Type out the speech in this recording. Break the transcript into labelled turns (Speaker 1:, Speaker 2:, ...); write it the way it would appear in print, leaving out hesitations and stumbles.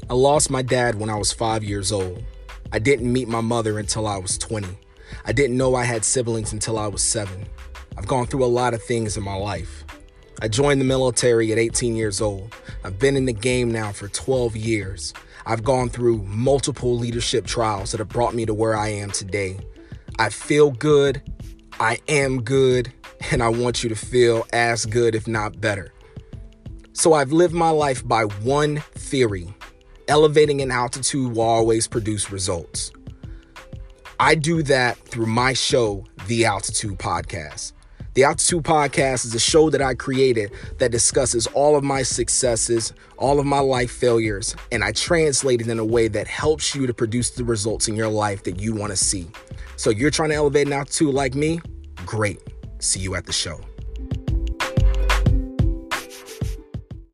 Speaker 1: I lost my dad when I was 5 years old. I didn't meet my mother until I was 20. I didn't know I had siblings until I was 7. I've gone through a lot of things in my life. I joined the military at 18 years old. I've been in the game now for 12 years. I've gone through multiple leadership trials that have brought me to where I am today. I feel good, I am good, and I want you to feel as good, if not better. So I've lived my life by one theory: elevating in altitude will always produce results. I do that through my show, The Altitude Podcast. The Altitude Podcast is a show that I created that discusses all of my successes, all of my life failures, and I translate it in a way that helps you to produce the results in your life that you want to see. So you're trying to elevate in altitude like me? Great. See you at the show.